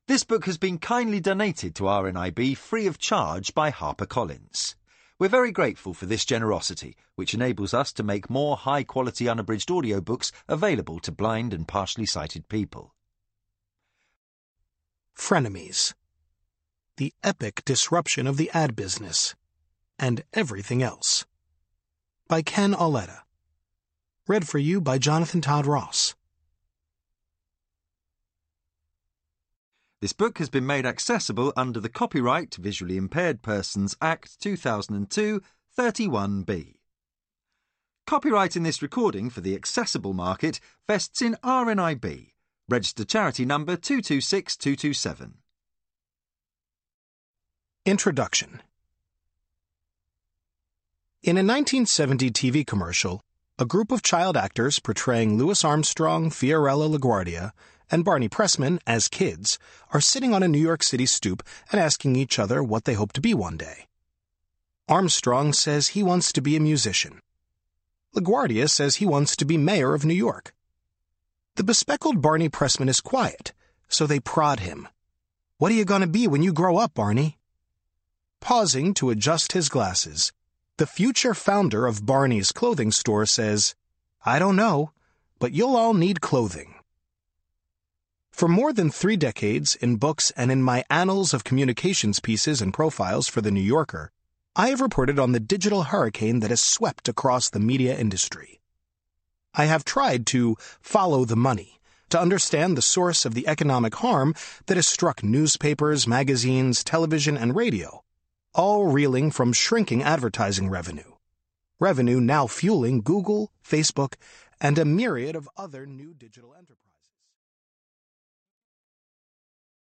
This book has been kindly donated to RNIB free of charge by HarperCollins. We're very grateful for this generosity, which enables us to make more high-quality unabridged audiobooks available to blind and partially sighted people. Frenemies. The Epic Disruption of the Ad Business and Everything Else. By Ken Auletta. Read for you by Jonathan Todd Ross. This book has been made accessible under the Copyright Visually Impaired Persons Act 2002, 31B. Copyright in this recording for the accessible market vests in RNIB, registered charity number 226227. Introduction. In a 1970 TV commercial, a group of child actors portraying Louis Armstrong, Fiorella LaGuardia, and Barney Pressman as kids are sitting on a New York City stoop and asking each other what they hope to be one day. Armstrong says he wants to be a musician. LaGuardia says he wants to be mayor of New York. The bespectacled Barney Pressman is quiet, so they prod him. "What are you going to be when you grow up, Barney?" Pausing to adjust his glasses, the future founder of Barney's clothing store says, "I don't know, but you'll all need clothing." For more than 3 decades, in books and in my annals of communications pieces and profiles for The New Yorker, I have reported on the digital hurricane that has swept across the media industry. I have tried to follow the money, to understand the source of the economic harm that has struck newspapers, magazines, television, and radio, all reeling from shrinking advertising revenue. Revenue now fueling Google, Facebook, and a myriad of other new digital enterprises.